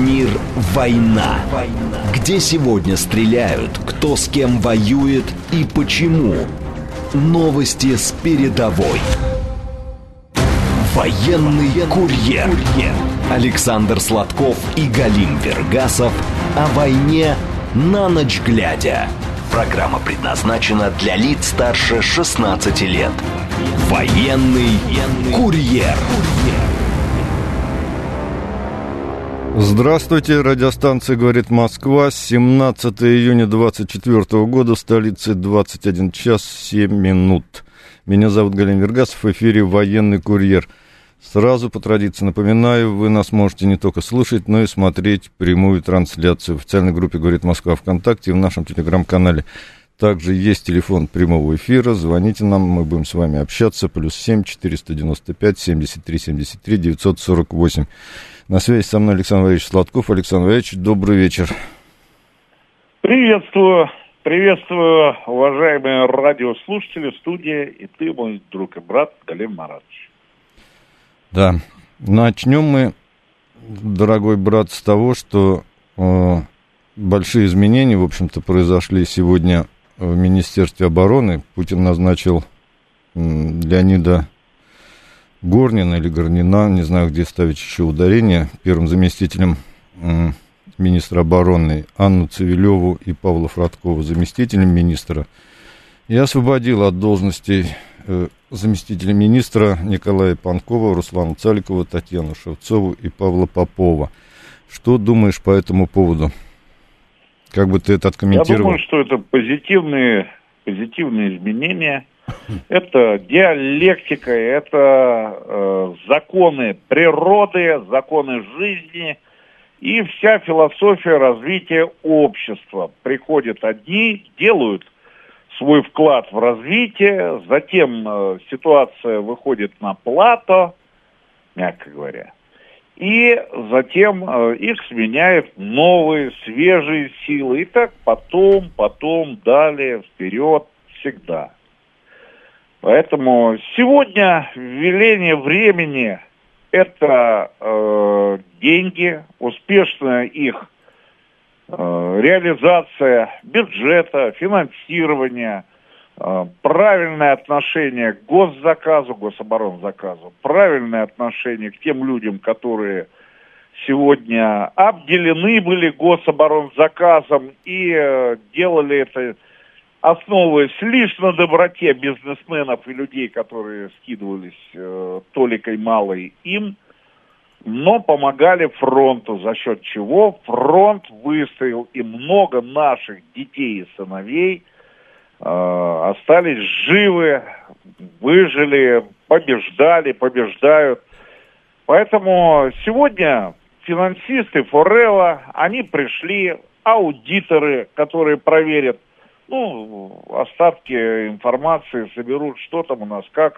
Мир «Война». Где сегодня стреляют, кто с кем воюет и почему. Новости с передовой. Военный курьер. Александр Сладков и Галим Вергасов о войне на ночь глядя. Программа предназначена для лиц старше 16 лет. Военный курьер. Здравствуйте, радиостанция «Говорит Москва», 17 июня 2024 года, в столице 21 час 7 минут. Меня зовут Галим Вергасов, в эфире «Военный курьер». Сразу по традиции напоминаю, вы нас можете не только слушать, но и смотреть прямую трансляцию в официальной группе «Говорит Москва» ВКонтакте и в нашем телеграм-канале. Также есть телефон прямого эфира, звоните нам, мы будем с вами общаться, +7 495 73 73 948. На связи со мной Александр Валерьевич Сладков. Александр Валерьевич, добрый вечер. Приветствую, уважаемые радиослушатели, студия, и ты, мой друг и брат, Галим Маратович. Да, начнем мы, дорогой брат, с того, что большие изменения, в общем-то, произошли сегодня в Министерстве обороны. Путин назначил Леонида Горнина или Горнина, не знаю, где ставить еще ударение, первым заместителем министра обороны, Анну Цивилеву и Павла Фродкова заместителем министра, и освободил от должностей заместителя министра Николая Панкова, Руслана Цаликова, Татьяну Шевцову и Павла Попова. Что думаешь по этому поводу? Как бы ты это откомментировал? Я думаю, что это позитивные изменения. Это диалектика, это законы природы, законы жизни и вся философия развития общества. Приходят одни, делают свой вклад в развитие, затем ситуация выходит на плато, мягко говоря, и затем их сменяют новые, свежие силы. И так потом, далее, вперед, всегда. Поэтому сегодня веление времени – это деньги, успешная их реализация бюджета, финансирования, правильное отношение к госзаказу, гособоронзаказу, правильное отношение к тем людям, которые сегодня обделены были гособоронзаказом и делали это, основываясь лишь на доброте бизнесменов и людей, которые скидывались толикой малой им, но помогали фронту, за счет чего фронт выстоял, и много наших детей и сыновей остались живы, выжили, побеждают. Поэтому сегодня финансисты Форелла, они пришли, аудиторы, которые проверят, остатки информации соберут, что там у нас, как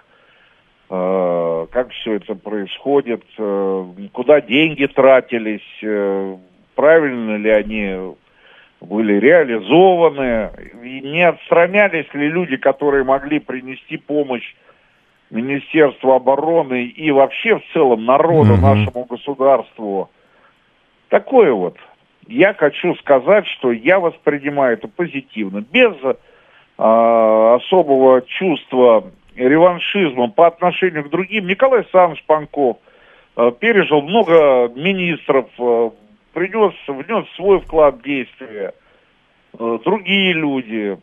все это происходит, куда деньги тратились, правильно ли они были реализованы, и не отстранялись ли люди, которые могли принести помощь Министерству обороны и вообще в целом народу, нашему государству. Такое вот. Я хочу сказать, что я воспринимаю это позитивно, без особого чувства реваншизма по отношению к другим. Николай Александрович Панков пережил много министров, внес свой вклад в действие. Другие люди,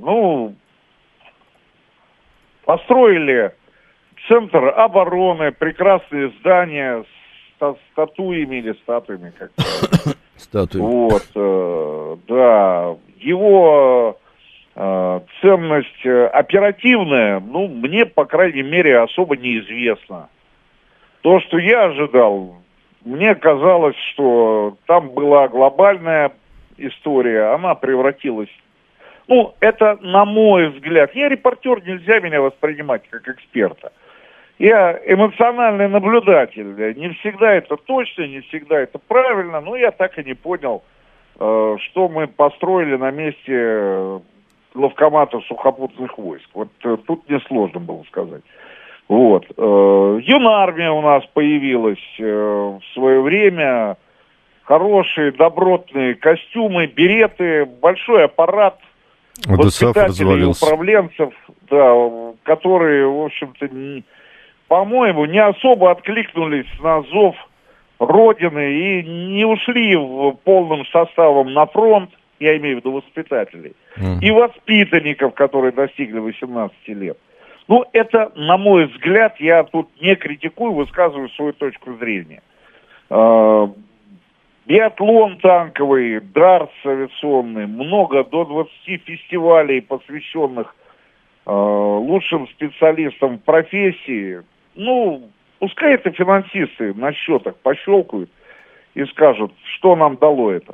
построили центр обороны, прекрасные здания с статуями или статуями, как вот, да, его ценность оперативная, мне, по крайней мере, особо неизвестна. То, что я ожидал, мне казалось, что там была глобальная история, она превратилась... это на мой взгляд. Я репортер, нельзя меня воспринимать как эксперта. Я эмоциональный наблюдатель. Не всегда это точно, не всегда это правильно, но я так и не понял, что мы построили на месте главкомата сухопутных войск. Вот тут мне сложно было сказать. Юнармия у нас появилась в свое время. хорошие, добротные костюмы, береты, большой аппарат воспитателей, управленцев, да, которые, в общем-то, по-моему, не особо откликнулись на зов Родины и не ушли полным составом на фронт, я имею в виду воспитателей, и воспитанников, которые достигли 18 лет. Ну, это, на мой взгляд, я тут не критикую, высказываю свою точку зрения. Биатлон танковый, дартс авиационный, много, до 20 фестивалей, посвященных лучшим специалистам в профессии. Ну, пускай это финансисты на счетах пощелкают и скажут, что нам дало это.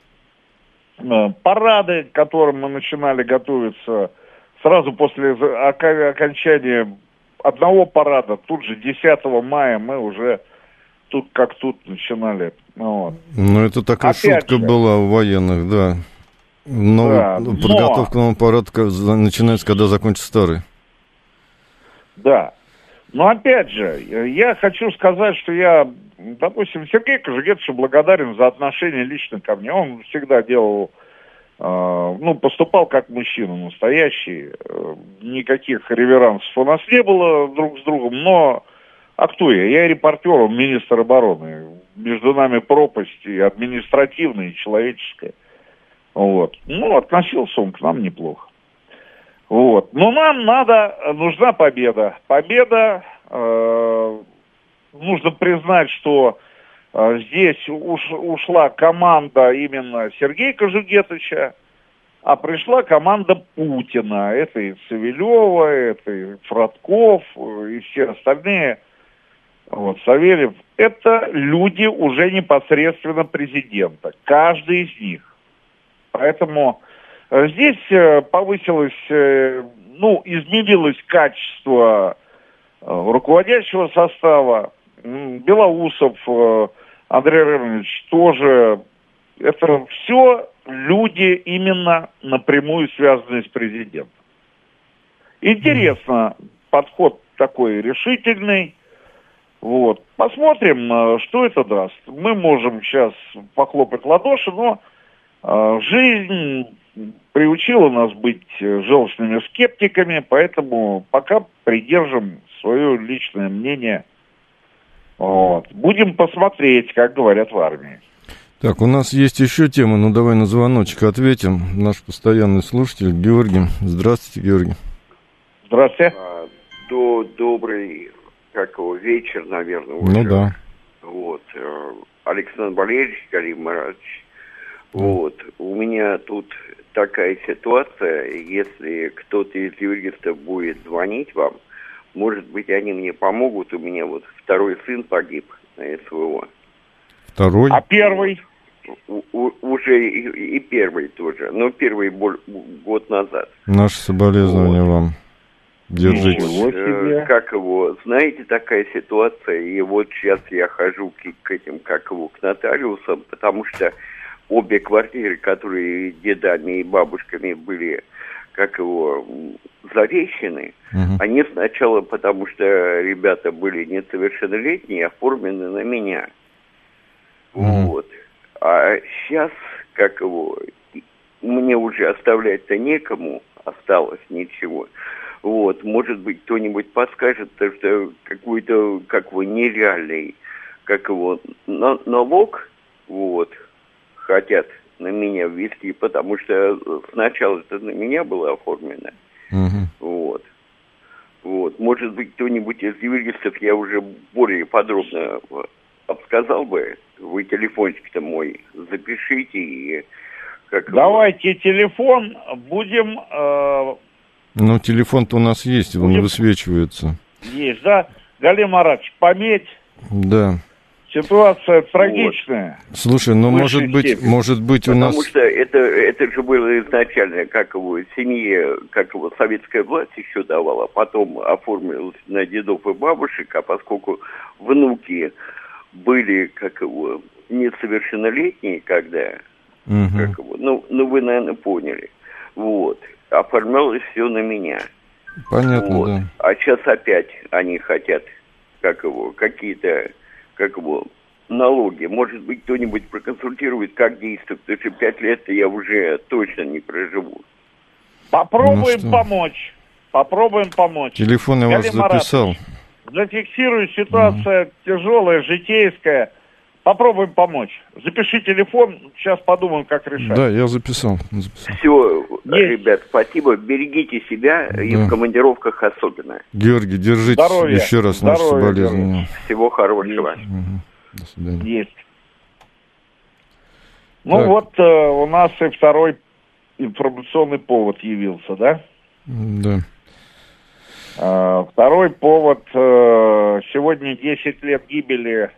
Парады, к которым мы начинали готовиться сразу после окончания одного парада, тут же 10 мая мы уже тут как тут начинали. Вот. Ну, это такая шутка была у военных, да. Но подготовка нового парада начинается, когда закончится старый. Да. Но опять же, я хочу сказать, что я, допустим, Сергею Кожегетовичу благодарен за отношение лично ко мне. Он всегда делал, поступал как мужчина настоящий. Никаких реверансов у нас не было друг с другом, но... А кто я? Я репортер, он министр обороны. Между нами пропасть и административная, и человеческая. Вот. Ну, относился он к нам неплохо. Вот. Но нам нужна победа. Победа, нужно признать, что здесь ушла команда именно Сергея Кожегетовича, а пришла команда Путина. Это и Савельева, это и Фродков, и все остальные. Вот, Савельев. Это люди уже непосредственно президента. Каждый из них. Поэтому здесь повысилось, изменилось качество руководящего состава. Белоусов Андрей Иванович тоже. Это все люди именно напрямую связанные с президентом. Интересно, подход такой решительный. Вот. Посмотрим, что это даст. Мы можем сейчас похлопать в ладоши, но жизнь приучила нас быть желчными скептиками, поэтому пока придержим свое личное мнение. Вот. Будем посмотреть, как говорят в армии. Так, у нас есть еще тема, но давай на звоночек ответим. Наш постоянный слушатель Георгий. Здравствуйте, Георгий. Здравствуйте. Добрый вечер, наверное, уже. Ну да. Вот. Александр Валерьевич, Галим Маратович. Вот. У меня тут такая ситуация, если кто-то из юристов будет звонить вам, может быть, они мне помогут. У меня вот второй сын погиб на СВО. Второй? А первый? Уже и первый тоже. Но первый год назад. Наши соболезнования вам. Держитесь. Знаете, такая ситуация, и вот сейчас я хожу к нотариусам, потому что обе квартиры, которые дедами и бабушками были, завещены, они сначала, потому что ребята были несовершеннолетние, оформлены на меня. Вот. А сейчас, мне уже оставлять-то некому, осталось ничего. Вот, может быть, кто-нибудь подскажет, что какой-то, нереальный, налог, вот, хотят на меня ввести, потому что сначала это на меня было оформлено. Вот. Вот. Может быть, кто-нибудь из юристов, я уже более подробно обсказал бы. Вы телефончик-то мой запишите и... Давайте телефон, будем... Ну, телефон-то у нас есть, он высвечивается. Есть, да? Галим Маратович, пометь. Да. Ситуация трагичная. Вот. Слушай, ну, может быть у нас... Потому что это же было изначально, семье, советская власть еще давала, потом оформилось на дедов и бабушек, а поскольку внуки были, несовершеннолетние, когда, вы, наверное, поняли, вот, оформлялось все на меня. Понятно, вот. Да. А сейчас опять они хотят, какие-то, налоги. Может быть, кто-нибудь проконсультирует, как действует, потому что 5 лет я уже точно не проживу. Попробуем помочь. Попробуем помочь. Телефон я вас записал. Зафиксирую, ситуация тяжелая, житейская. Попробуем помочь. Запиши телефон, сейчас подумаем, как решать. Да, я записал. Все, ребят, спасибо. Берегите себя и в командировках особенно. Георгий, держите еще раз наши соболезнования. Всего хорошего. До свидания. Есть. Ну так. Вот у нас и второй информационный повод явился, да? Да. Второй повод. Сегодня 10 лет гибели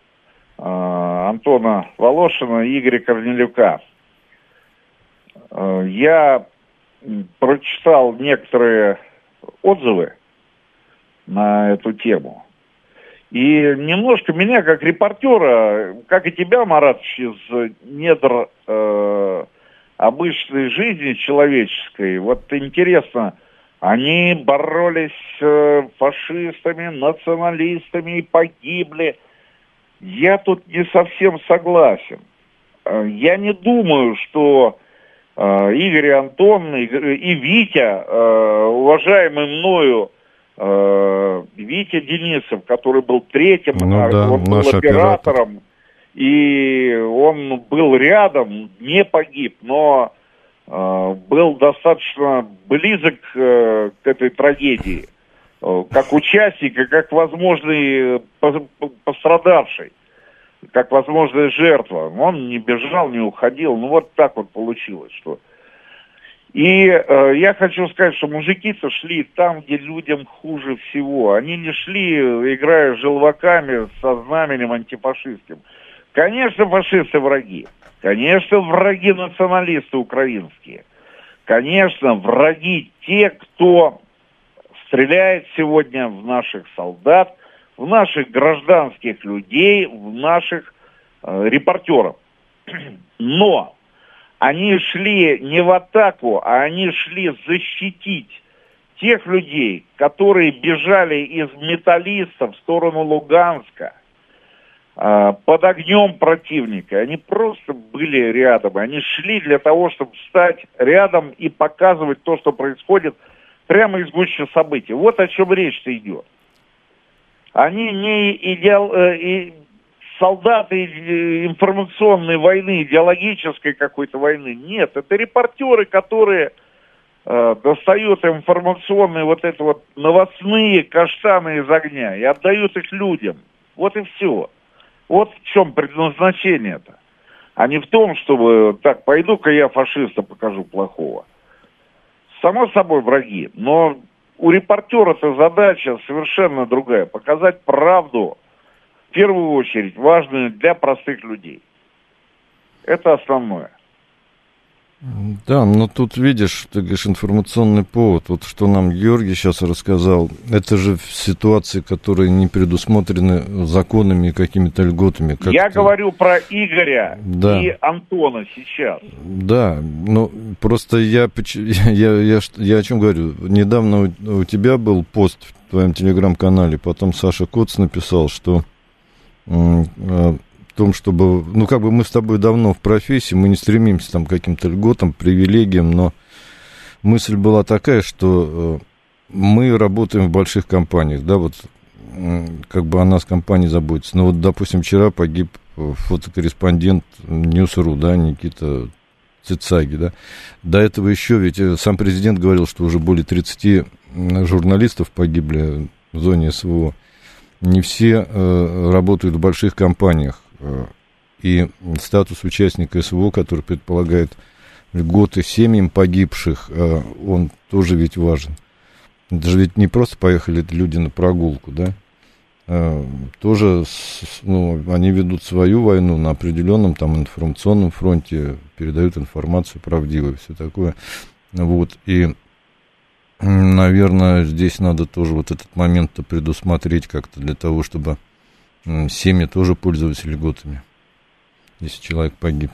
Антона Волошина и Игоря Корнелюка. Я прочитал некоторые отзывы на эту тему. И немножко меня, как репортера, как и тебя, Маратович, из недр обычной жизни человеческой, вот интересно, они боролись с фашистами, националистами и погибли. Я тут не совсем согласен. Я не думаю, что Игорь и Антон и Витя, уважаемый мною Витя Денисов, который был третьим, он был оператором, и он был рядом, не погиб, но был достаточно близок к этой трагедии, как участник и как возможный пострадавший, как возможная жертва. Он не бежал, не уходил, ну вот так вот получилось, что... И я хочу сказать, что мужики-то шли там, где людям хуже всего. Они не шли, играя желваками со знаменем антифашистским. Конечно, фашисты враги. Конечно, враги националисты украинские. Конечно, враги те, кто стреляет сегодня в наших солдат, в наших гражданских людей, в наших репортеров. Но они шли не в атаку, а они шли защитить тех людей, которые бежали из Металлиста в сторону Луганска под огнем противника. Они просто были рядом. Они шли для того, чтобы встать рядом и показывать то, что происходит прямо из гущи событий. Вот о чем речь-то идет. Они не солдаты информационной войны, идеологической какой-то войны. Нет, это репортеры, которые достают информационные вот это вот новостные каштаны из огня и отдают их людям. Вот и все. Вот в чем предназначение-то. А не в том, чтобы, так, пойду-ка я фашиста покажу плохого. Само собой враги, но у репортера-то задача совершенно другая. Показать правду, в первую очередь, важную для простых людей. Это основное. Да, но тут, видишь, ты говоришь, информационный повод. Вот что нам Георгий сейчас рассказал, это же ситуации, которые не предусмотрены законами и какими-то льготами. Я говорю про Игоря и Антона сейчас. Да, ну, просто я о чем говорю. Недавно у тебя был пост в твоем телеграм-канале, потом Саша Коц написал, что... в том, чтобы, ну, как бы мы с тобой давно в профессии, мы не стремимся там к каким-то льготам, привилегиям, но мысль была такая, что мы работаем в больших компаниях, да, вот, как бы о нас компания заботится. Но вот, допустим, вчера погиб фотокорреспондент News.ru, да, Никита Цицаги, да. До этого еще, ведь сам президент говорил, что уже более 30 журналистов погибли в зоне СВО. Не все работают в больших компаниях. И статус участника СВО, который предполагает льготы семьям погибших, он тоже ведь важен. Это же ведь не просто поехали люди на прогулку, да? Тоже, ну, они ведут свою войну на определенном там информационном фронте, передают информацию правдивую, все такое. Вот, и, наверное, здесь надо тоже вот этот момент-то предусмотреть как-то для того, чтобы семьи тоже пользовались льготами, если человек погиб.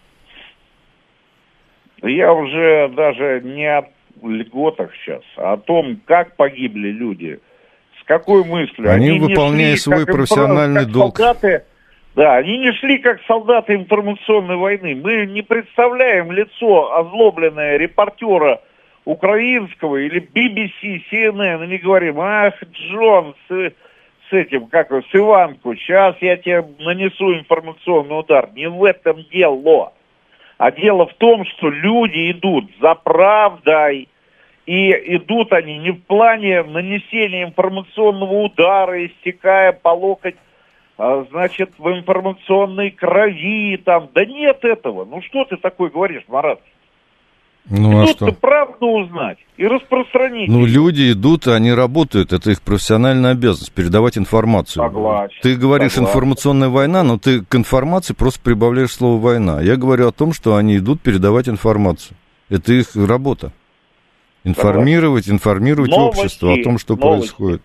Я уже даже не о льготах сейчас, а о том, как погибли люди, с какой мыслью. Они выполняя свой профессиональный долг. Солдаты Да, они не шли как солдаты информационной войны. Мы не представляем лицо озлобленное репортера украинского или BBC, CNN, и не говорим: ах, Джон, с этим, с Иванку, сейчас я тебе нанесу информационный удар. Не в этом дело. А дело в том, что люди идут за правдой, и идут они не в плане нанесения информационного удара, истекая по локоть, значит, в информационной крови, там. Да нет этого. Ну что ты такое говоришь, Марат? Ну, а что? Правду узнать и распространить. Ну, люди идут, они работают, это их профессиональная обязанность, передавать информацию. Согласен. Ты говоришь, информационная война, но ты к информации просто прибавляешь слово «война». Я говорю о том, что они идут передавать информацию. Это их работа. Информировать новости, общество о том, что происходит.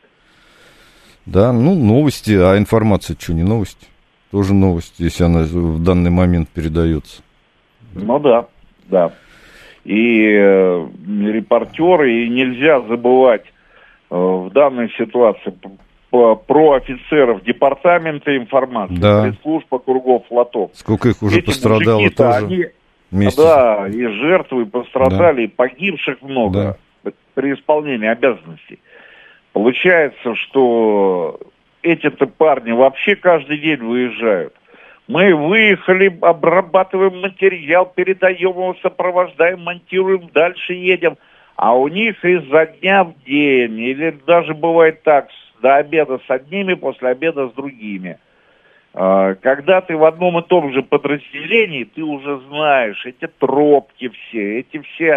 Да, ну, новости, а информация что, не новости? Тоже новости, если она в данный момент передается. Ну да, да. И репортеры, и нельзя забывать в данной ситуации про офицеров департамента информации, пресс-служб округов, флотов. Сколько их уже пострадало тоже. Да, и жертвы пострадали, и погибших много при исполнении обязанностей. Получается, что эти-то парни вообще каждый день выезжают. Мы выехали, обрабатываем материал, передаем его, сопровождаем, монтируем, дальше едем. А у них изо дня в день, или даже бывает так, до обеда с одними, после обеда с другими. Когда ты в одном и том же подразделении, ты уже знаешь эти тропки все, эти все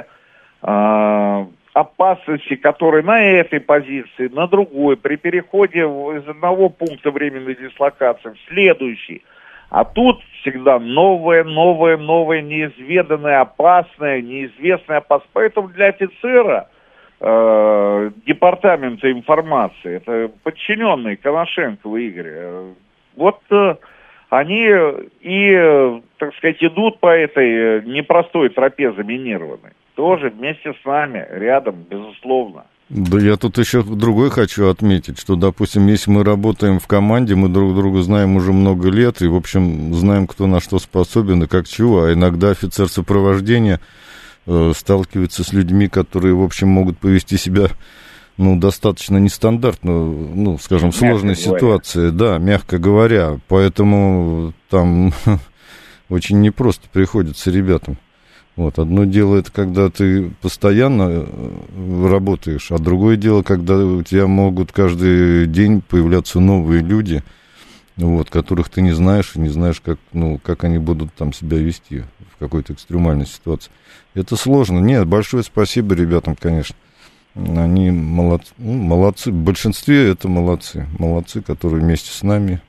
опасности, которые на этой позиции, на другой, при переходе из одного пункта временной дислокации в следующий. А тут всегда новое, неизведанное, опасное, неизвестное, опасное. Поэтому для офицера департамента информации, это подчиненные Коношенкова Игоря, вот они и, так сказать, идут по этой непростой тропе заминированной. Тоже вместе с нами, рядом, безусловно. Да я тут еще другое хочу отметить, что, допустим, если мы работаем в команде, мы друг друга знаем уже много лет, и, в общем, знаем, кто на что способен и как чего, а иногда офицер сопровождения сталкивается с людьми, которые, в общем, могут повести себя, ну, достаточно нестандартно, ну, скажем, в сложной ситуации, да, мягко говоря, поэтому там очень непросто приходится ребятам. Вот, одно дело это когда ты постоянно работаешь, а другое дело, когда у тебя могут каждый день появляться новые люди, вот, которых ты не знаешь, и не знаешь, как они будут там себя вести в какой-то экстремальной ситуации. Это сложно. Нет, большое спасибо ребятам, конечно. Они молодцы. В большинстве это молодцы, которые вместе с нами.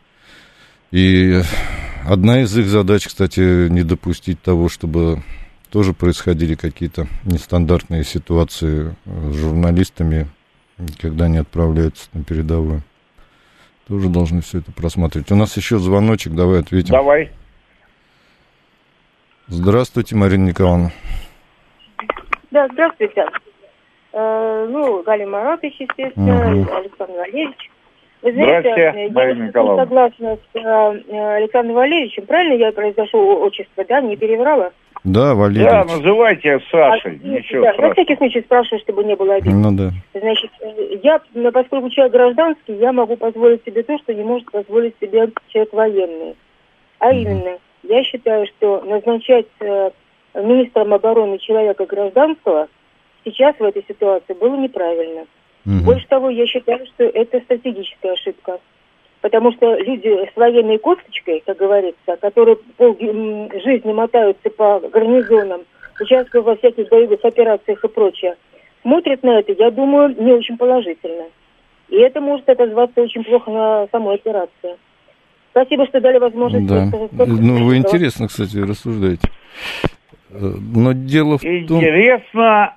И одна из их задач, кстати, не допустить того, чтобы тоже происходили какие-то нестандартные ситуации с журналистами, когда они отправляются на передовую. Тоже должны все это просматривать. У нас еще звоночек, давай ответим. Давай. Здравствуйте, Марина Николаевна. Да, здравствуйте. Галя Маратович, естественно, Александр Валерьевич. Вы знаете, я согласна с Александром Валерьевичем. Правильно я произношу отчество, да? Не переврала? Да, Валерьевич. Да, называйте Сашей. Ничего страшного. На всякий случай спрашиваю, чтобы не было обидно. Ну да. Значит, я, поскольку человек гражданский, я могу позволить себе то, что не может позволить себе человек военный. А именно, я считаю, что назначать министром обороны человека гражданского сейчас в этой ситуации было неправильно. Больше того, я считаю, что это стратегическая ошибка. Потому что люди с военной косточкой, как говорится, которые полжизни мотаются по гарнизонам, участвуют во всяких боевых операциях и прочее, смотрят на это, я думаю, не очень положительно. И это может отозваться очень плохо на самой операции. Спасибо, что дали возможность. Да. Вы интересно, кстати, рассуждаете. Но дело в том... Интересно,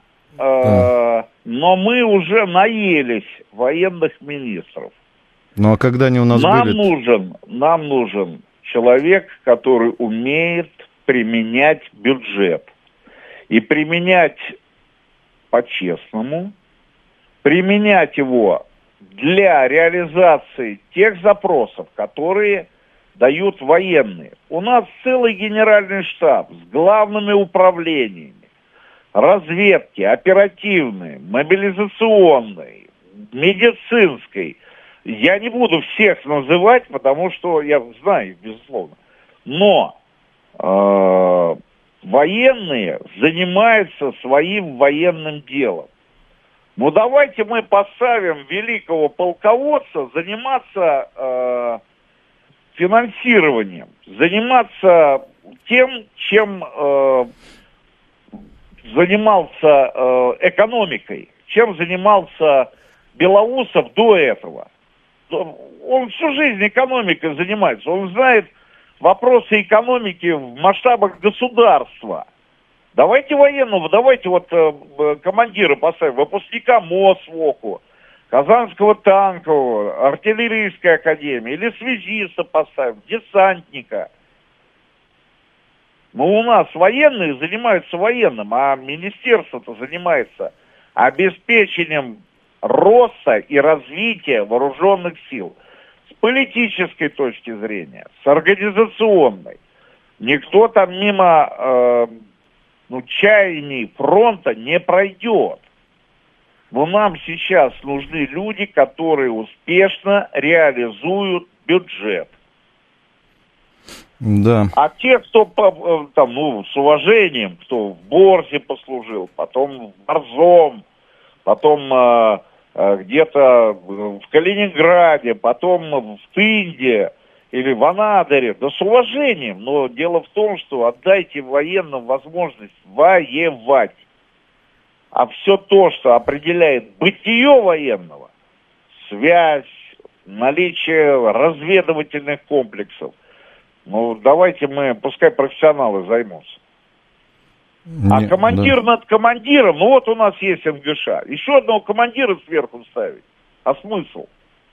но мы уже наелись военных министров. Ну, а когда они у нас были? Нам нужен человек, который умеет применять бюджет. И применять по-честному, применять его для реализации тех запросов, которые дают военные. У нас целый генеральный штаб с главными управлениями, разведки, оперативной, мобилизационной, медицинской. Я не буду всех называть, потому что я знаю, безусловно. Но военные занимаются своим военным делом. Ну, давайте мы поставим великого полководца заниматься финансированием, заниматься тем, чем занимался экономикой, чем занимался Белоусов до этого. Он всю жизнь экономикой занимается, он знает вопросы экономики в масштабах государства. Давайте военного, давайте вот командира поставим, выпускника МОСВОКу, Казанского танкового, артиллерийской академии, или связиста поставим, десантника. Но у нас военные занимаются военным, а министерство-то занимается обеспечением роста и развития вооруженных сил. С политической точки зрения, с организационной. Никто там мимо чаяний фронта не пройдет. Но нам сейчас нужны люди, которые успешно реализуют бюджет. Да. А те, кто с уважением, кто в Борзе послужил, потом в Борзом, потом где-то в Калининграде, потом в Тынде или в Анадыре, да с уважением. Но дело в том, что отдайте военным возможность воевать. А все то, что определяет бытие военного, связь, наличие разведывательных комплексов, давайте пускай профессионалы займутся. А командир над командиром, у нас есть МГШ. Еще одного командира сверху ставить. А смысл?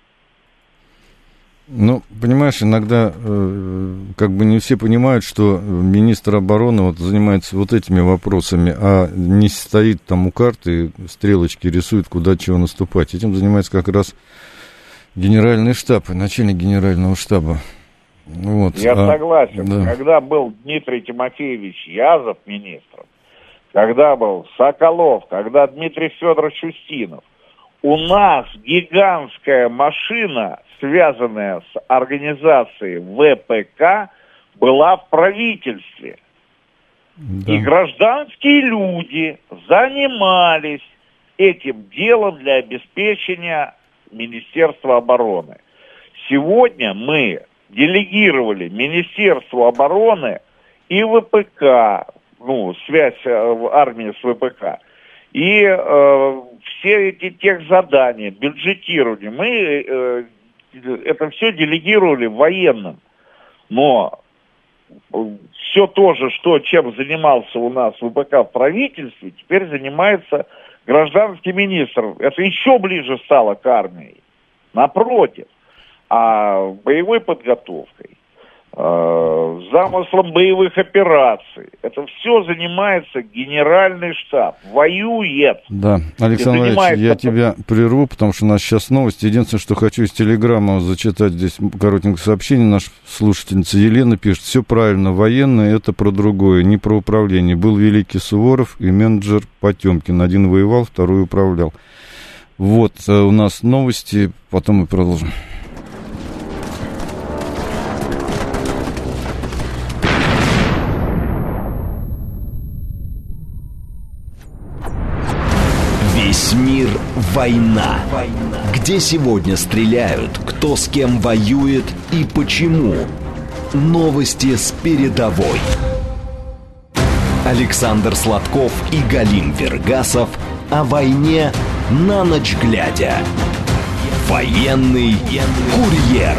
Понимаешь, иногда не все понимают, что министр обороны занимается этими вопросами, а не стоит там у карты, стрелочки рисует, куда чего наступать. Этим занимается как раз генеральный штаб, начальник генерального штаба. Я согласен. Да. Когда был Дмитрий Тимофеевич Язов министром, когда был Соколов, когда Дмитрий Федорович Устинов, у нас гигантская машина, связанная с организацией ВПК, была в правительстве. Да. И гражданские люди занимались этим делом для обеспечения Министерства обороны. Сегодня мы делегировали Министерству обороны и ВПК, связь армии с ВПК, и все эти техзадания, бюджетирование, мы это все делегировали военным. Но все то же, чем занимался у нас ВПК в правительстве, теперь занимается гражданский министр. Это еще ближе стало к армии. Напротив. А боевой подготовкой, замыслом боевых операций, это все занимается генеральный штаб, воюет. Да, Александр Валерьевич, я тебя прерву, потому что у нас сейчас новости. Единственное, что хочу из телеграммы зачитать здесь коротенькое сообщение. Наша слушательница Елена пишет: все правильно, военные это про другое, не про управление. Был великий Суворов и менеджер Потемкин. Один воевал, второй управлял. У нас новости, потом мы продолжим. Весь мир – война. Где сегодня стреляют, кто с кем воюет и почему. Новости с передовой. Александр Сладков и Галим Вергасов о войне на ночь глядя. Военный курьер.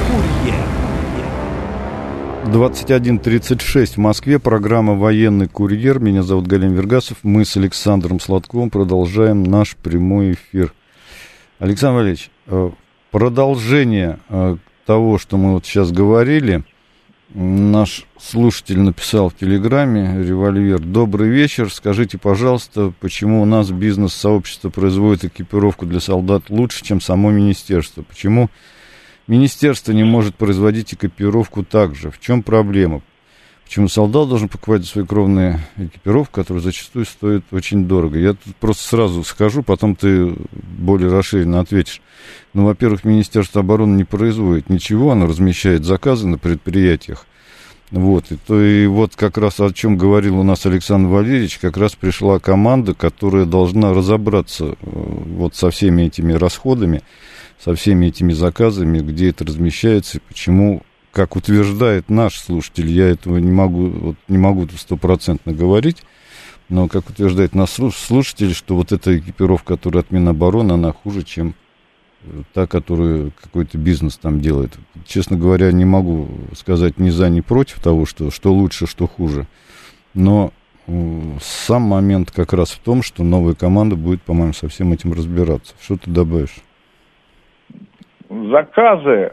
21:36 в Москве. Программа «Военный курьер». Меня зовут Галим Вергасов. Мы с Александром Сладковым продолжаем наш прямой эфир. Александр Валерьевич, продолжение того, что мы сейчас говорили. Наш слушатель написал в Телеграме, револьвер: добрый вечер, скажите, пожалуйста, почему у нас бизнес-сообщество производит экипировку для солдат лучше, чем само министерство? Почему Министерство не может производить экипировку также. В чем проблема? Почему солдат должен покупать свою кровную экипировку, которая зачастую стоит очень дорого? Я тут просто сразу скажу, потом ты более расширенно ответишь. Ну, во-первых, Министерство обороны не производит ничего, оно размещает заказы на предприятиях. Вот, и вот как раз о чем говорил у нас Александр Валерьевич, как раз пришла команда, которая должна разобраться вот со всеми этими расходами, со всеми этими заказами, где это размещается и почему. Как утверждает наш слушатель, я этого не могу стопроцентно говорить, но как утверждает наш слушатель, что вот эта экипировка, которая от Минобороны, она хуже, чем та, которую какой-то бизнес там делает. Честно говоря, не могу сказать ни за, ни против того, что лучше, что хуже. Но сам момент как раз в том, что новая команда будет, по-моему, со всем этим разбираться. Что ты добавишь? Заказы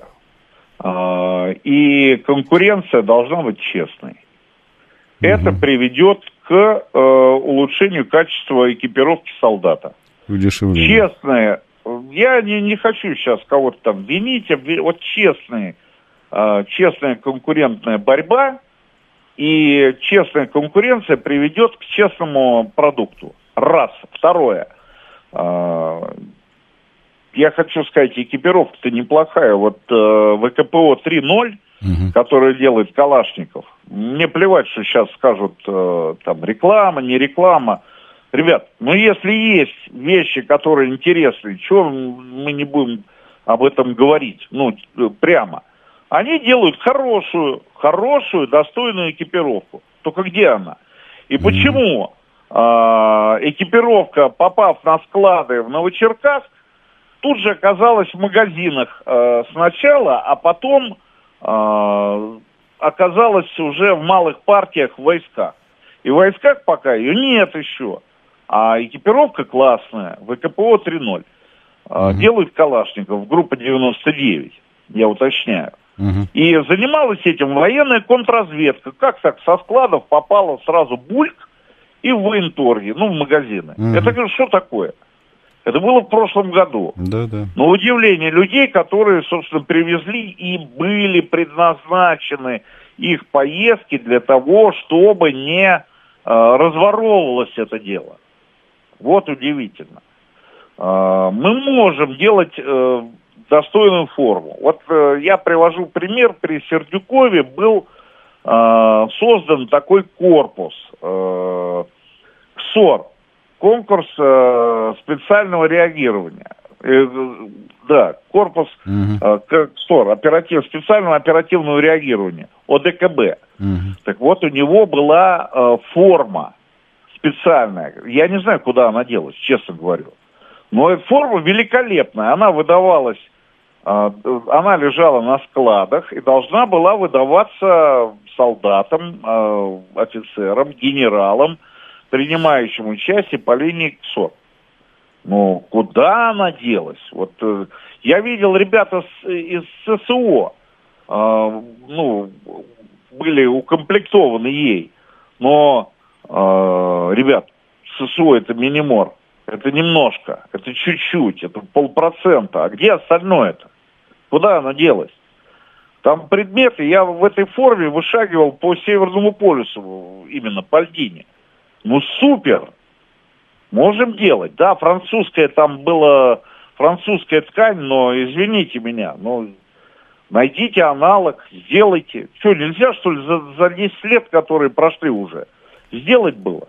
и конкуренция должна быть честной. Это приведет к улучшению качества экипировки солдата. Честные, я не хочу сейчас кого-то там винить, вот честная конкурентная борьба и честная конкуренция приведет к честному продукту. Раз. Второе. Я хочу сказать, экипировка-то неплохая. Вот ВКПО 3.0, который делает Калашников, мне плевать, что сейчас скажут, там, реклама, не реклама. Ребят, ну если есть вещи, которые интересны, чего мы не будем об этом говорить? Ну, прямо. Они делают хорошую, достойную экипировку. Только где она? И почему экипировка, попав на склады в Новочеркасск, тут же оказалась в магазинах сначала, а потом оказалась уже в малых партиях в войсках. И в войсках пока ее нет еще. А экипировка классная, ВКПО 3.0. Делают Калашников, группа 99, я уточняю. И занималась этим военная контрразведка. Как так со складов попало сразу бульк и в военторги, ну, в магазины. Это что такое? Это было в прошлом году. Да. Но удивление людей, которые, собственно, привезли и были предназначены их поездки для того, чтобы не разворовывалось это дело. Вот удивительно. Мы можем делать достойную форму. Вот я привожу пример. При Сердюкове был создан такой корпус КСОР. Конкурс специального реагирования. Корпус КСОР, специального оперативного реагирования, ОДКБ. Так вот, у него была форма специальная. Я не знаю, куда она делась, честно говорю. Но эта форма великолепная. Она выдавалась, она лежала на складах и должна была выдаваться солдатам, офицерам, генералам, принимающим участие по линии КСОР. Ну, куда она делась? Вот я видел ребята из ССО, были укомплектованы ей. Но, ребят, ССО это минимор, это немножко, это чуть-чуть, это 0,5%. А где остальное-то? Куда она делась? Там предметы, я в этой форме вышагивал по Северному полюсу, именно по льдине. Ну, супер! Можем делать. Да, французская там была, французская ткань, но, извините меня, найдите аналог, сделайте. Что, нельзя, что ли, за 10 лет, которые прошли уже, сделать было?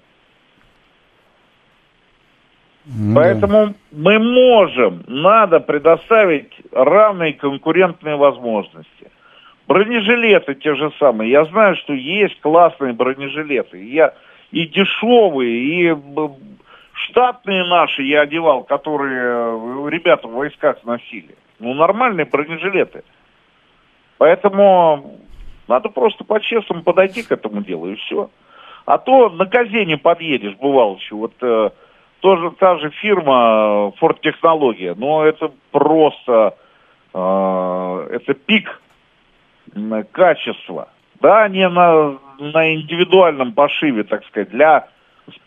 Поэтому мы можем, надо предоставить равные конкурентные возможности. Бронежилеты те же самые. Я знаю, что есть классные бронежилеты. И дешевые, и штатные наши я одевал, которые ребята в войсках носили. Нормальные бронежилеты. Поэтому надо просто по-честному подойти к этому делу, и все. А то на Казени подъедешь, бывало еще. Вот тоже та же фирма Фордтехнология, но это просто это пик качества. Да, не на индивидуальном пошиве, так сказать, для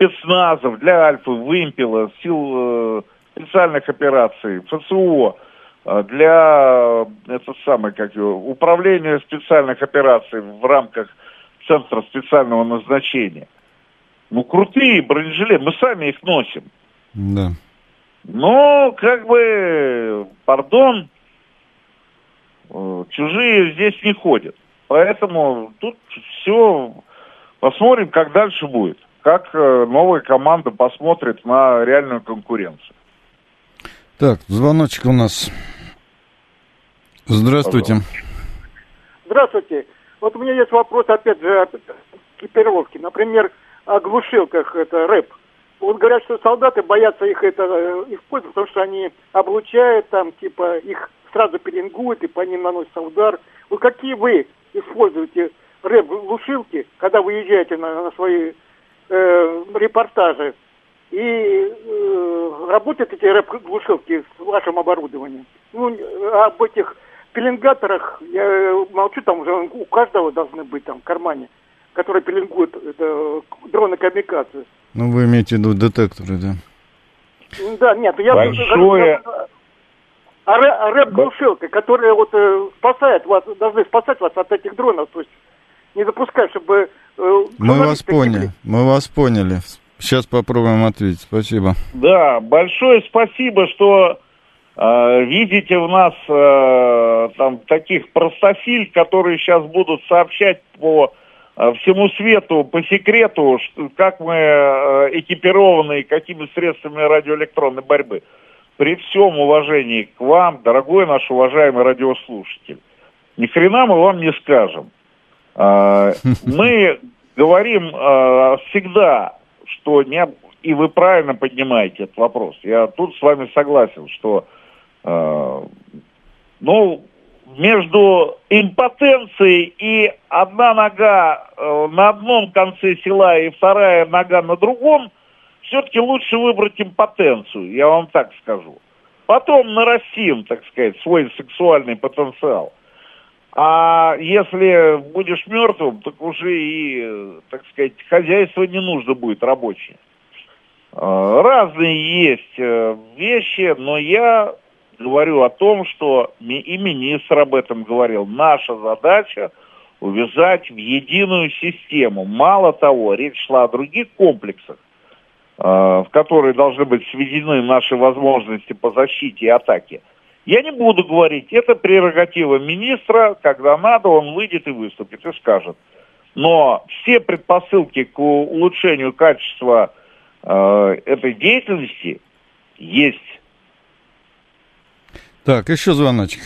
спецназов, для Альфы, Вымпела, сил специальных операций, ФСО. для управления специальных операций в рамках Центра специального назначения. Ну, крутые бронежилеты, мы сами их носим. Да. Но, пардон, чужие здесь не ходят. Поэтому тут все, посмотрим, как дальше будет. Как новая команда посмотрит на реальную конкуренцию. Так, звоночек у нас. Здравствуйте. Здравствуйте. Вот у меня есть вопрос, опять же, о экипировке. Например, о глушилках, это рэп. Вот говорят, что солдаты боятся их использовать, потому что они облучают, их сразу пеленгуют и по ним наносится удар. Вот какие вы используете рэп-глушилки, когда вы езжаете на свои репортажи? И работают эти рэп-глушилки с вашим оборудованием? Ну, об этих пеленгаторах я молчу, там уже у каждого должны быть там в кармане, которые пеленгуют дроны камикадзе. Ну, вы имеете в виду детекторы, да? Да, нет, я... Большое... А рэп-глушилка, которая спасает вас, должны спасать вас от этих дронов, то есть не допускать, чтобы... Мы вас поняли. Сейчас попробуем ответить. Спасибо. Да, большое спасибо, что видите в нас таких простофиль, которые сейчас будут сообщать по всему свету, по секрету, как мы экипированы и какими средствами радиоэлектронной борьбы. При всем уважении к вам, дорогой наш уважаемый радиослушатель, ни хрена мы вам не скажем. Мы говорим всегда, что и вы правильно поднимаете этот вопрос. Я тут с вами согласен, что между импотенцией и одна нога на одном конце села и вторая нога на другом, все-таки лучше выбрать импотенцию, я вам так скажу. Потом нарастим, так сказать, свой сексуальный потенциал. А если будешь мертвым, так уже и, так сказать, хозяйство не нужно будет рабочее. Разные есть вещи, но я говорю о том, что и министр об этом говорил. Наша задача увязать в единую систему. Мало того, речь шла о других комплексах, в которые должны быть сведены наши возможности по защите и атаке. Я не буду говорить, это прерогатива министра, когда надо, он выйдет и выступит, и скажет. Но все предпосылки к улучшению качества этой деятельности есть. Так, еще звоночек.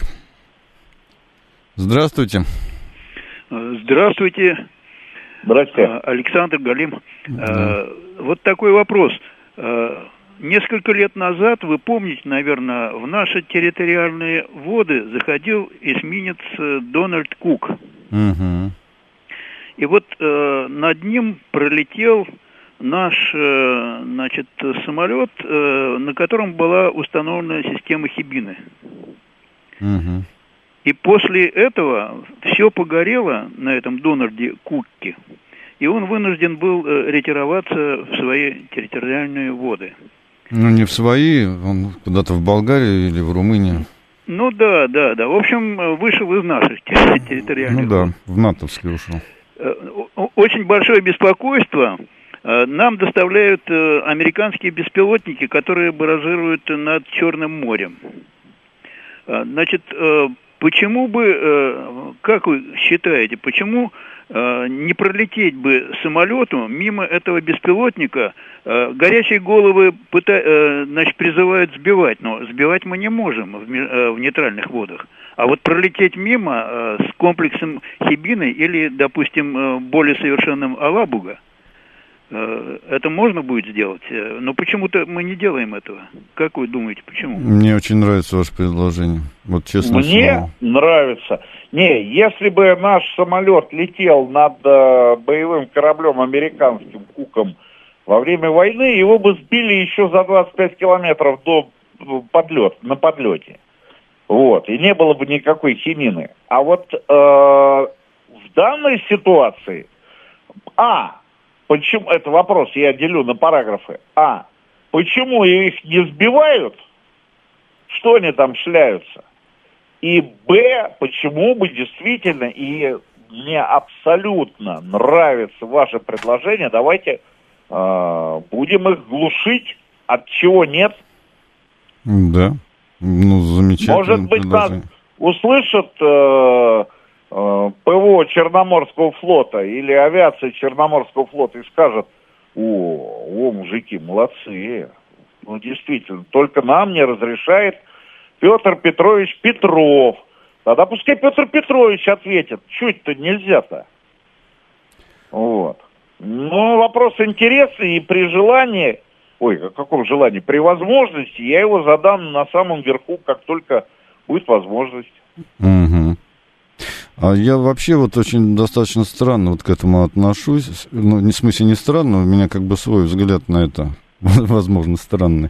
Здравствуйте. Здравствуйте. Здравствуйте. Александр Галим. Вот такой вопрос. Несколько лет назад, вы помните, наверное, в наши территориальные воды заходил эсминец Дональд Кук. Угу. И вот над ним пролетел наш, самолет, на котором была установлена система Хибины. Угу. И после этого все погорело на этом Дональде Куке, и он вынужден был ретироваться в свои территориальные воды. Ну, не в свои, он куда-то в Болгарию или в Румынию. Ну, да. В общем, вышел из наших территориальных вод. В натовские ушел. Очень большое беспокойство нам доставляют американские беспилотники, которые баражируют над Черным морем. Значит, почему бы, как вы считаете, почему не пролететь бы самолету мимо этого беспилотника? Горячие головы призывают сбивать, но сбивать мы не можем в нейтральных водах. А вот пролететь мимо с комплексом Хибины или, допустим, более совершенным Алабуга, это можно будет сделать, но почему-то мы не делаем этого. Как вы думаете, почему? Мне очень нравится ваше предложение. Вот честно. Мне нравится. Если бы наш самолет летел над боевым кораблем американским Куком во время войны, его бы сбили еще за 25 километров на подлете. Вот. И не было бы никакой химины. А вот в данной ситуации... Почему, это вопрос, я делю на параграфы. Почему их не сбивают? Что они там шляются? И Б, почему бы действительно, и мне абсолютно нравится ваше предложение, давайте будем их глушить, от чего нет. Да, ну замечательно. Может быть, нас услышат ПВО Черноморского флота или авиация Черноморского флота и скажут: о, мужики, молодцы. Ну, действительно, только нам не разрешает Петр Петрович Петров. Тогда пускай Петр Петрович ответит. Чуть это нельзя-то? Вот. Ну, вопрос интересный, и при желании, о каком желании? При возможности я его задам на самом верху, как только будет возможность. Угу. А я вообще вот очень достаточно странно вот к этому отношусь. Ну, в смысле не странно, у меня как бы свой взгляд на это, возможно, странный.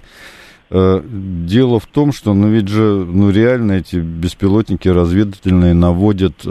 Дело в том, что, ну, ведь же, ну, реально эти беспилотники разведывательные наводят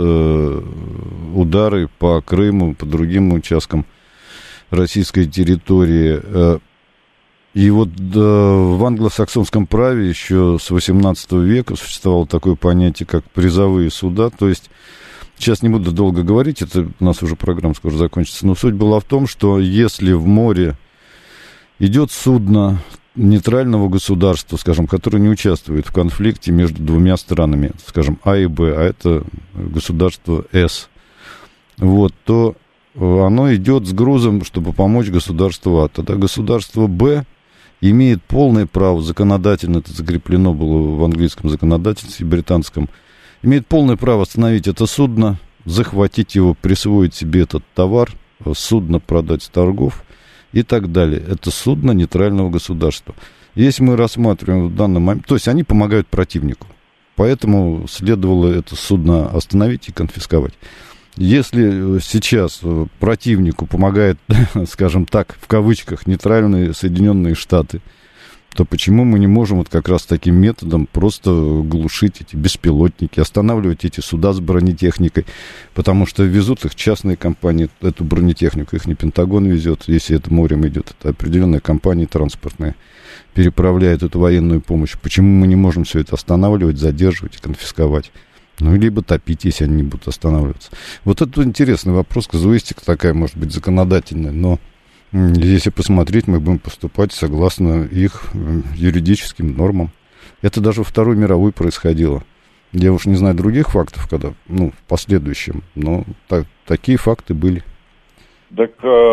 удары по Крыму, по другим участкам российской территории. И вот в англосаксонском праве еще с XVIII века существовало такое понятие, как призовые суда. То есть, сейчас не буду долго говорить, это у нас уже программа скоро закончится, но суть была в том, что если в море идет судно нейтрального государства, скажем, которое не участвует в конфликте между двумя странами, скажем, А и Б, а это государство С, вот, то оно идет с грузом, чтобы помочь государству А. Тогда государство Б имеет полное право, законодательно это закреплено было в английском законодательстве, британском, имеет полное право остановить это судно, захватить его, присвоить себе этот товар, судно продать с торгов и так далее. Это судно нейтрального государства. Если мы рассматриваем в данный момент, то есть они помогают противнику, поэтому следовало это судно остановить и конфисковать. Если сейчас противнику помогает, скажем так, в кавычках, нейтральные Соединенные Штаты, то почему мы не можем вот как раз таким методом просто глушить эти беспилотники, останавливать эти суда с бронетехникой, потому что везут их частные компании, эту бронетехнику, их не Пентагон везет, если это морем идет, это определенные компании транспортные переправляют эту военную помощь. Почему мы не можем все это останавливать, задерживать и конфисковать? Ну, либо топить, если они не будут останавливаться. Вот это интересный вопрос, казуистика такая, может быть, законодательная, но если посмотреть, мы будем поступать согласно их юридическим нормам. Это даже во Второй мировой происходило. Я уж не знаю других фактов, когда, ну, в последующем, но такие факты были. Так,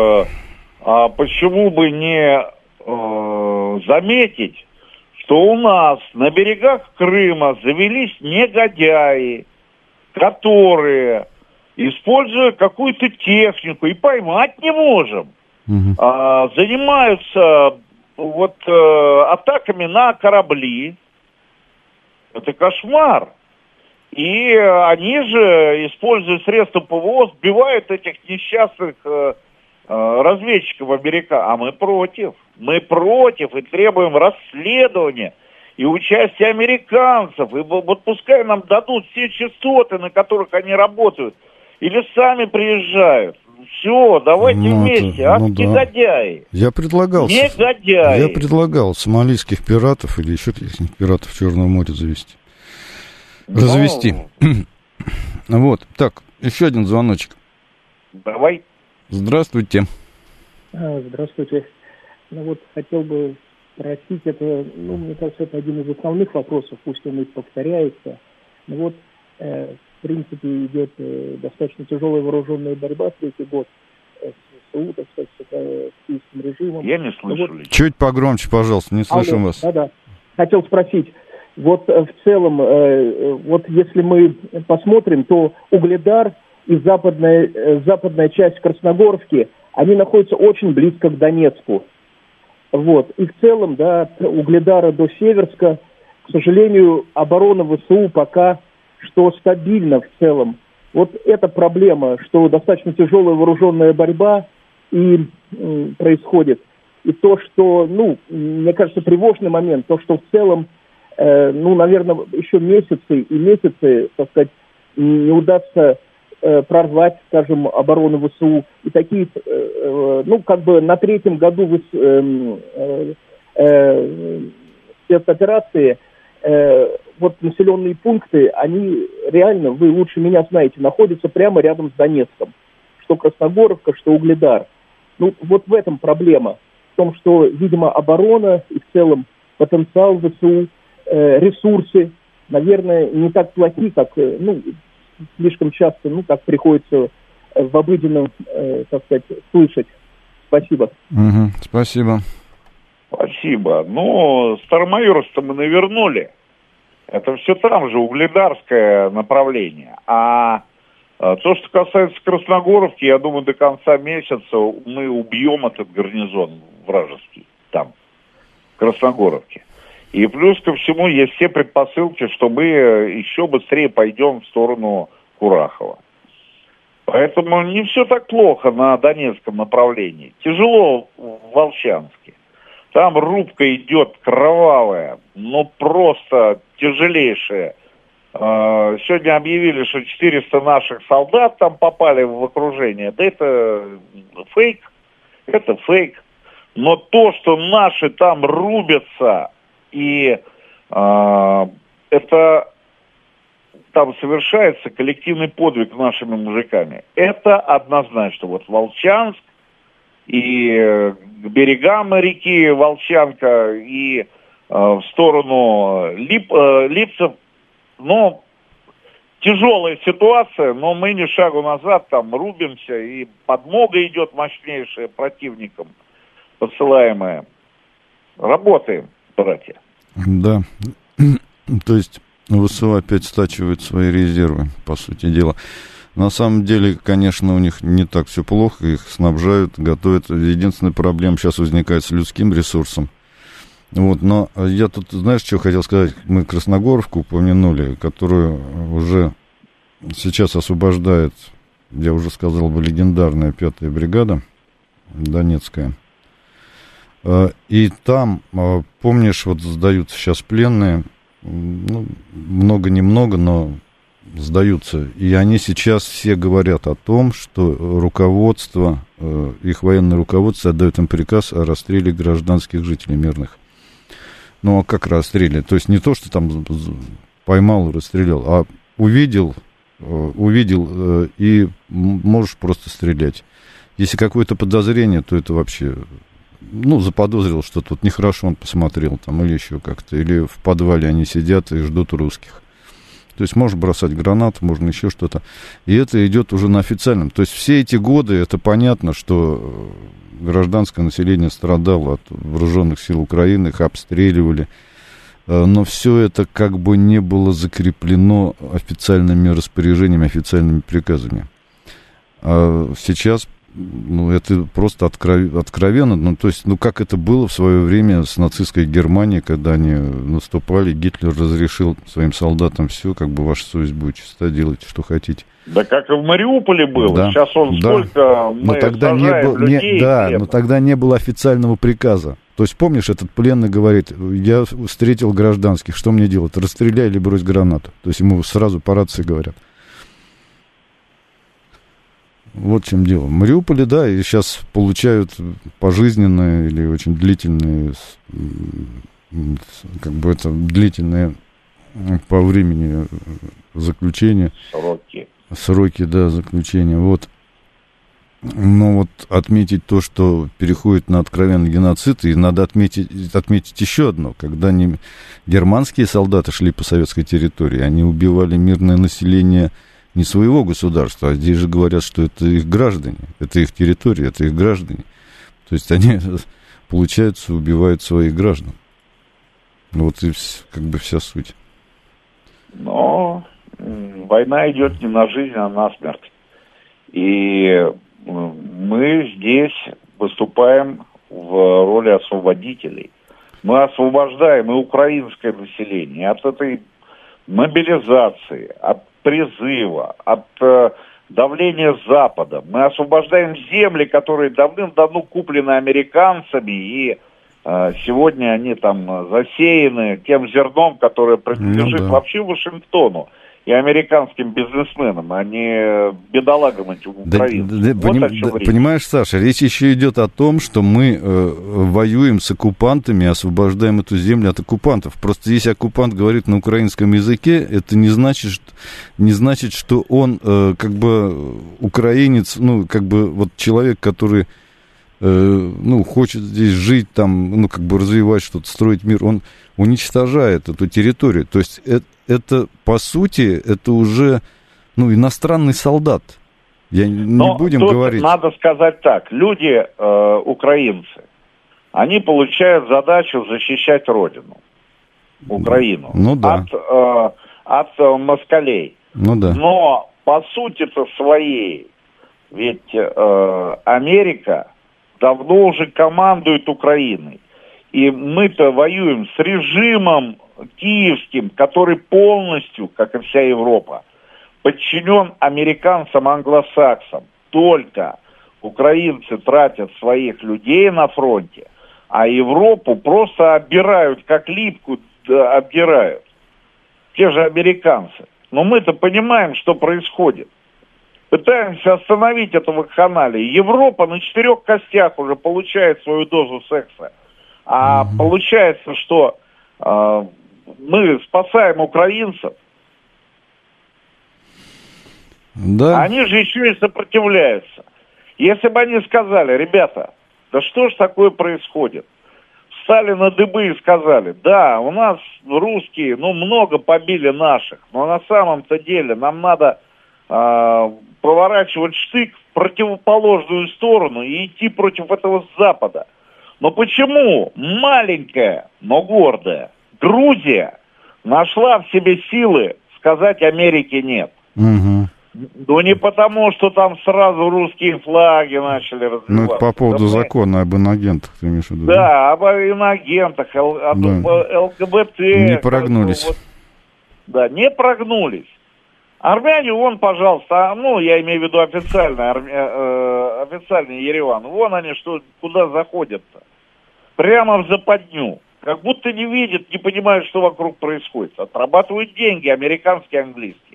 а почему бы не заметить, что у нас на берегах Крыма завелись негодяи, которые, используя какую-то технику, и поймать не можем, занимаются вот атаками на корабли. Это кошмар. И они же, используя средства ПВО, сбивают этих несчастных разведчиков американцев. А мы против. Мы против и требуем расследования и участия американцев. И вот пускай нам дадут все частоты, на которых они работают. Или сами приезжают. Все, давайте вместе. Негодяи. Я предлагал сомалийских пиратов или еще каких-нибудь пиратов в Черном море завести. Развести. Вот. Так, еще один звоночек. Давай. Здравствуйте. Здравствуйте. Ну вот, хотел бы спросить, это, ну, мне кажется, это один из основных вопросов, пусть он и повторяется. Но вот, в принципе, идет достаточно тяжелая вооруженная борьба третий год с СУ, так сказать, с киевским режимом. Я не слышу. Вот, чуть погромче, пожалуйста, не слышим вас. Да. Хотел спросить, вот в целом, вот если мы посмотрим, то Угледар и западная часть Красногорски, они находятся очень близко к Донецку. Вот. И в целом, да, от Угледара до Северска, к сожалению, оборона ВСУ пока что стабильна в целом. Вот эта проблема, что достаточно тяжелая вооруженная борьба и происходит. И то, что, ну, мне кажется, тревожный момент, то, что в целом, ну, наверное, еще месяцы, так сказать, не удастся прорвать, скажем, оборону ВСУ. И такие, ну, как бы на третьем году спецоперации вот населенные пункты, они реально, вы лучше меня знаете, находятся прямо рядом с Донецком. Что Красногоровка, что Угледар. Ну, вот в этом проблема. В том, что, видимо, оборона и в целом потенциал ВСУ, ресурсы, наверное, не так плохи, как, слишком часто, как приходится в обыденном, так сказать, слышать. Спасибо. Спасибо. Спасибо. Старомайорск-то мы навернули. Это все там же, угледарское направление. А то, что касается Красногоровки, я думаю, до конца месяца мы убьем этот гарнизон вражеский там, в Красногоровке. И плюс ко всему есть все предпосылки, что мы еще быстрее пойдем в сторону Курахова. Поэтому не все так плохо на Донецком направлении. Тяжело в Волчанске. Там рубка идет кровавая, просто тяжелейшая. Сегодня объявили, что 400 наших солдат там попали в окружение. Да это фейк. Это фейк. Но то, что наши там рубятся, и это там совершается коллективный подвиг нашими мужиками. Это однозначно. Вот Волчанск и к берегам реки Волчанка и в сторону Липцев. Тяжелая ситуация, но мы ни шагу назад там рубимся, и подмога идет мощнейшая противникам, посылаемая. Работаем, братья. Да. То есть ВСУ опять стачивает свои резервы, по сути дела. На самом деле, конечно, у них не так все плохо, их снабжают, готовят. Единственная проблема сейчас возникает с людским ресурсом. Но я тут, знаешь, что хотел сказать? Мы Красногоровку упомянули, которую уже сейчас освобождает, я уже сказал бы, легендарная 5-я бригада Донецкая. И там, помнишь, сдаются сейчас пленные, много-немного, но сдаются. И они сейчас все говорят о том, что руководство, их военное руководство отдает им приказ о расстреле гражданских жителей мирных. А как расстреле? То есть не то, что там поймал и расстрелял, а увидел и можешь просто стрелять. Если какое-то подозрение, то это вообще, заподозрил, что тут нехорошо, он посмотрел там или еще как-то, или в подвале они сидят и ждут русских. То есть можно бросать гранаты, можно еще что-то. И это идет уже на официальном. То есть все эти годы, это понятно, что гражданское население страдало от вооруженных сил Украины, их обстреливали. Но все это как бы не было закреплено официальными распоряжениями, официальными приказами. А сейчас, это просто откровенно. То есть, как это было в свое время с нацистской Германией, когда они наступали, Гитлер разрешил своим солдатам все, как бы ваша совесть будет чиста, делайте, что хотите. Да как и в Мариуполе было. Да, сейчас сколько мы сажаем людей. Но тогда не было официального приказа. То есть, помнишь, этот пленный говорит, я встретил гражданских, что мне делать? Расстреляй или брось гранату. То есть, ему сразу по рации говорят. Вот в чем дело. В Мариуполе, да, и сейчас получают пожизненные или очень длительные, длительные по времени заключения. Сроки, да, заключения. Но отметить то, что переходит на откровенный геноцид, и надо отметить еще одно. Когда германские солдаты шли по советской территории, они убивали мирное население не своего государства, а здесь же говорят, что это их граждане, это их территория, это их граждане. То есть они, получается, убивают своих граждан. И вся суть. Но война идет не на жизнь, а на смерть. И мы здесь выступаем в роли освободителей. Мы освобождаем и украинское население от этой мобилизации, от призыва, от давления Запада. Мы освобождаем земли, которые давным-давно куплены американцами, и сегодня они там засеяны тем зерном, которое принадлежит вообще Вашингтону. и американским бизнесменам, а не бедолагам этим украинцам. Понимаешь, Саша, речь еще идет о том, что мы воюем с оккупантами, освобождаем эту землю от оккупантов. Просто если оккупант говорит на украинском языке, это не значит, что он как бы украинец, ну, как бы вот человек, который хочет здесь жить, там, как бы развивать что-то, строить мир, он уничтожает эту территорию. То есть это по сути, это уже, иностранный солдат. Не будем говорить. Надо сказать так, люди, украинцы, они получают задачу защищать Родину, Украину, от москалей. Но по сути-то своей, ведь Америка давно уже командует Украиной. И мы-то воюем с режимом киевским, который полностью, как и вся Европа, подчинен американцам-англосаксам. Только украинцы тратят своих людей на фронте, а Европу просто обдирают, как липку обдирают. Те же американцы. Но мы-то понимаем, что происходит. Пытаемся остановить это вакханалию. Европа на 4 костях уже получает свою дозу секса. А получается, что мы спасаем украинцев. Да. Они же еще и сопротивляются. Если бы они сказали, ребята, да что ж такое происходит? Встали на дыбы и сказали, да, у нас русские, много побили наших, но на самом-то деле нам надо поворачивать штык в противоположную сторону и идти против этого Запада. Но почему маленькая, но гордая Грузия нашла в себе силы сказать Америке нет? Угу. Ну не потому, что там сразу русские флаги начали развиваться. Это по поводу закона об инагентах, ты имеешь в виду? Да, об инагентах, ЛГБТ. Не прогнулись. Не прогнулись. Армяне, пожалуйста, я имею в виду официальный Ереван, они куда заходят-то? Прямо в западню. Как будто не видят, не понимают, что вокруг происходит. Отрабатывают деньги, американские, английские.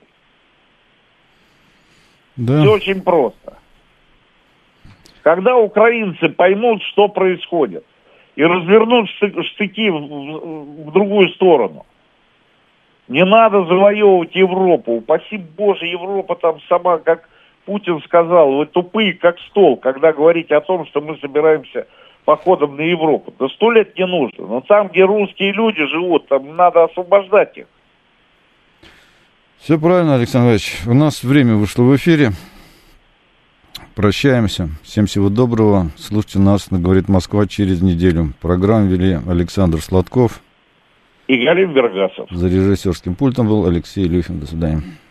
Да. Все очень просто. Когда украинцы поймут, что происходит, и развернут штыки в другую сторону, не надо завоевывать Европу. Упаси Боже, Европа там сама, как Путин сказал, вы тупые, как стол, когда говорите о том, что мы собираемся походом на Европу. Да 100 лет не нужно. Но там, где русские люди живут, там надо освобождать их. Все правильно, Александр Ильич. У нас время вышло в эфире. Прощаемся. Всем всего доброго. Слушайте нас на «Говорит Москва» через неделю. Программу вели Александр Сладков и Галим Вергасов. За режиссерским пультом был Алексей Илюхин. До свидания.